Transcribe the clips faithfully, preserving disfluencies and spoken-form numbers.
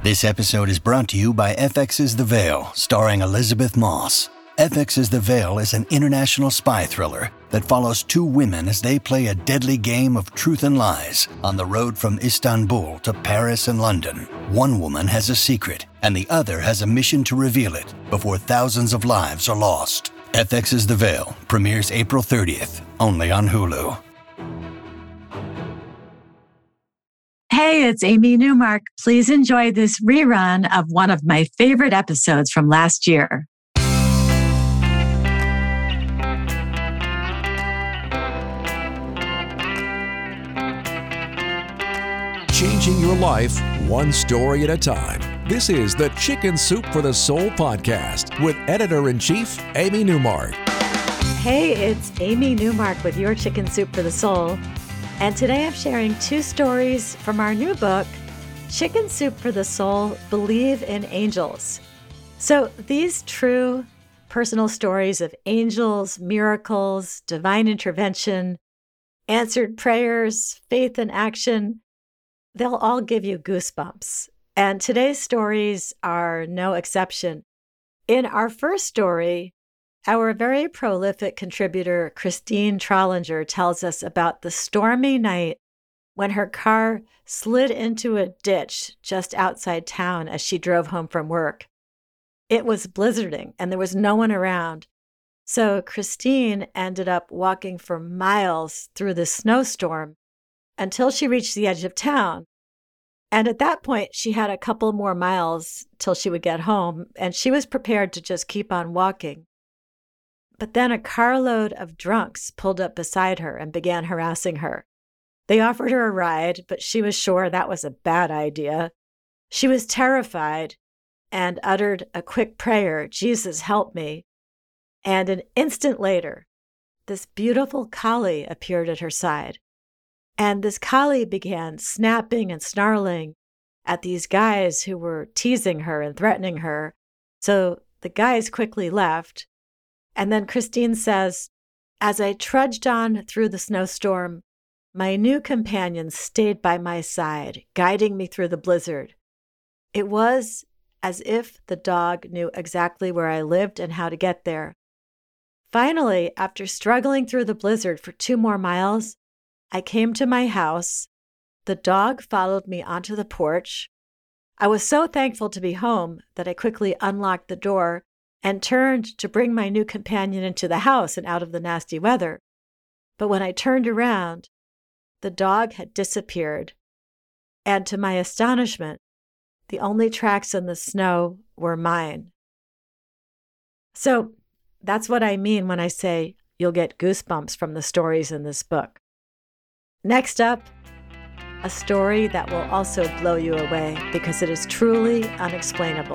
This episode is brought to you by F X's The Veil, starring Elizabeth Moss. F X's The Veil is an international spy thriller that follows two women as they play a deadly game of truth and lies on the road from Istanbul to Paris and London. One woman has a secret, and the other has a mission to reveal it before thousands of lives are lost. F X's The Veil premieres April thirtieth, only on Hulu. Hey, it's Amy Newmark. Please enjoy this rerun of one of my favorite episodes from last year. Changing your life one story at a time. This is the Chicken Soup for the Soul podcast with Editor-in-Chief Amy Newmark. Hey, it's Amy Newmark with your Chicken Soup for the Soul. And today I'm sharing two stories from our new book, Chicken Soup for the Soul, Believe in Angels. So these true personal stories of angels, miracles, divine intervention, answered prayers, faith in action, they'll all give you goosebumps. And today's stories are no exception. In our first story, our very prolific contributor, Christine Trollinger, tells us about the stormy night when her car slid into a ditch just outside town as she drove home from work. It was blizzarding and there was no one around. So Christine ended up walking for miles through the snowstorm until she reached the edge of town. And at that point, she had a couple more miles till she would get home, and she was prepared to just keep on walking. But then a carload of drunks pulled up beside her and began harassing her. They offered her a ride, but she was sure that was a bad idea. She was terrified and uttered a quick prayer, "Jesus, help me." And an instant later, this beautiful collie appeared at her side. And this collie began snapping and snarling at these guys who were teasing her and threatening her. So the guys quickly left. And then Christine says, "As I trudged on through the snowstorm, my new companion stayed by my side, guiding me through the blizzard. It was as if the dog knew exactly where I lived and how to get there. Finally, after struggling through the blizzard for two more miles, I came to my house. The dog followed me onto the porch. I was so thankful to be home that I quickly unlocked the door and turned to bring my new companion into the house and out of the nasty weather. But when I turned around, the dog had disappeared. And to my astonishment, the only tracks in the snow were mine." So that's what I mean when I say you'll get goosebumps from the stories in this book. Next up, a story that will also blow you away because it is truly unexplainable.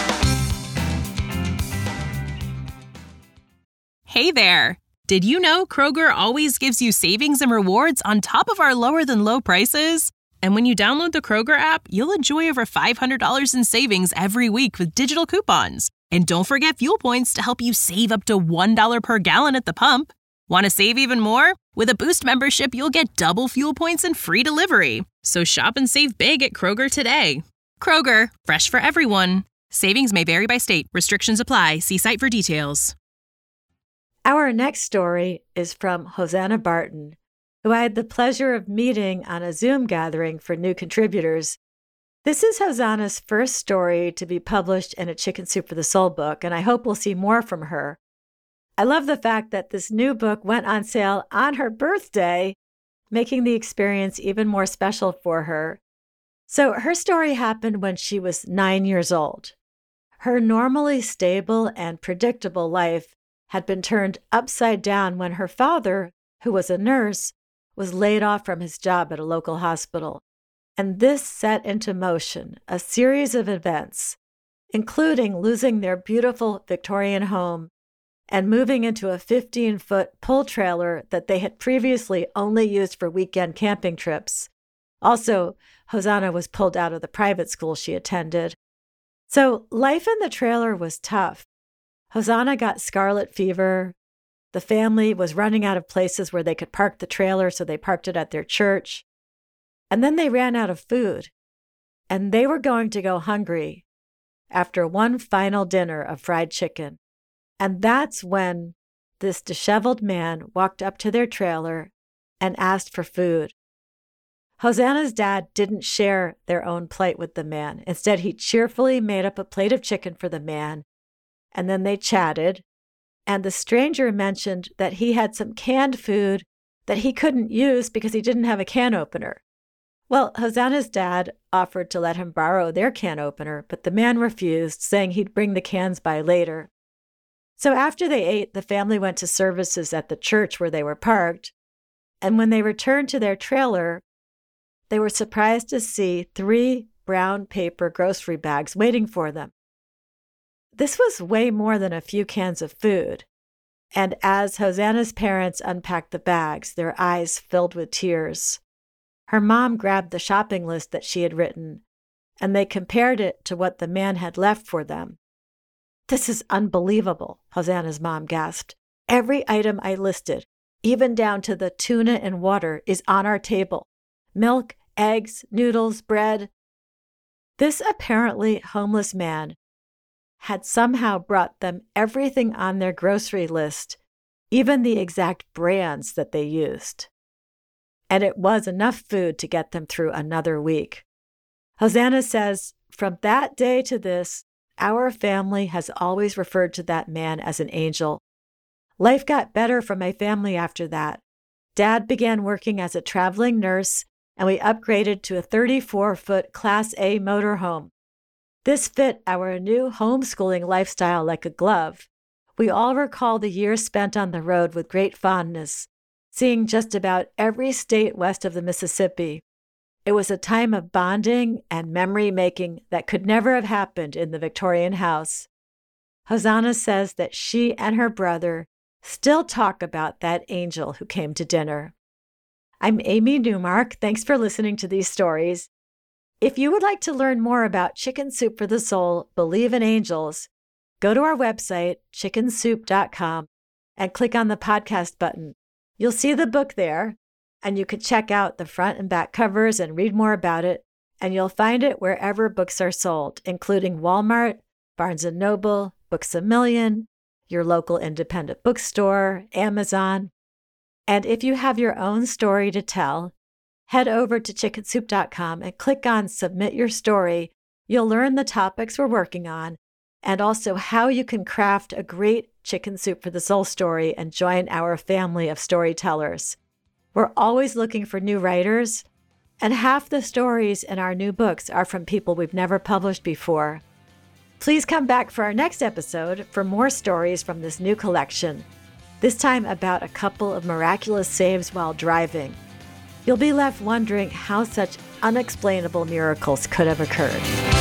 Hey there! Did you know Kroger always gives you savings and rewards on top of our lower than low prices? And when you download the Kroger app, you'll enjoy over five hundred dollars in savings every week with digital coupons. And don't forget fuel points to help you save up to one dollar per gallon at the pump. Want to save even more? With a Boost membership, you'll get double fuel points and free delivery. So shop and save big at Kroger today. Kroger, fresh for everyone. Savings may vary by state. Restrictions apply. See site for details. Our next story is from Hosanna Barton, who I had the pleasure of meeting on a Zoom gathering for new contributors. This is Hosanna's first story to be published in a Chicken Soup for the Soul book, and I hope we'll see more from her. I love the fact that this new book went on sale on her birthday, making the experience even more special for her. So her story happened when she was nine years old. Her normally stable and predictable life had been turned upside down when her father, who was a nurse, was laid off from his job at a local hospital. And this set into motion a series of events, including losing their beautiful Victorian home and moving into a fifteen-foot pull trailer that they had previously only used for weekend camping trips. Also, Hosanna was pulled out of the private school she attended. So life in the trailer was tough. Hosanna got scarlet fever. The family was running out of places where they could park the trailer, so they parked it at their church. And then they ran out of food. and they were going to go hungry after one final dinner of fried chicken. And that's when this disheveled man walked up to their trailer and asked for food. Hosanna's dad didn't share their own plate with the man. Instead, he cheerfully made up a plate of chicken for the man, and then they chatted, and the stranger mentioned that he had some canned food that he couldn't use because he didn't have a can opener. Well, Hosanna's dad offered to let him borrow their can opener, but the man refused, saying he'd bring the cans by later. So after they ate, the family went to services at the church where they were parked, and when they returned to their trailer, they were surprised to see three brown paper grocery bags waiting for them. This was way more than a few cans of food, and as Hosanna's parents unpacked the bags, their eyes filled with tears. Her mom grabbed the shopping list that she had written, and they compared it to what the man had left for them. "This is unbelievable," Hosanna's mom gasped. "Every item I listed, even down to the tuna and water, is on our table. Milk, eggs, noodles, bread." This apparently homeless man had somehow brought them everything on their grocery list, even the exact brands that they used. And it was enough food to get them through another week. Hosanna says, "From that day to this, our family has always referred to that man as an angel. Life got better for my family after that. Dad began working as a traveling nurse, and we upgraded to a thirty-four foot Class A motorhome. This fit our new homeschooling lifestyle like a glove. We all recall the years spent on the road with great fondness, seeing just about every state west of the Mississippi. It was a time of bonding and memory-making that could never have happened in the Victorian house." Hosanna says that she and her brother still talk about that angel who came to dinner. I'm Amy Newmark. Thanks for listening to these stories. If you would like to learn more about Chicken Soup for the Soul, Believe in Angels, go to our website, chicken soup dot com, and click on the podcast button. You'll see the book there, and you can check out the front and back covers and read more about it, and you'll find it wherever books are sold, including Walmart, Barnes and Noble, Books A Million, your local independent bookstore, Amazon. And if you have your own story to tell, head over to chicken soup dot com and click on Submit Your Story. You'll learn the topics we're working on and also how you can craft a great Chicken Soup for the Soul story and join our family of storytellers. We're always looking for new writers, and half the stories in our new books are from people we've never published before. Please come back for our next episode for more stories from this new collection, this time about a couple of miraculous saves while driving. You'll be left wondering how such unexplainable miracles could have occurred.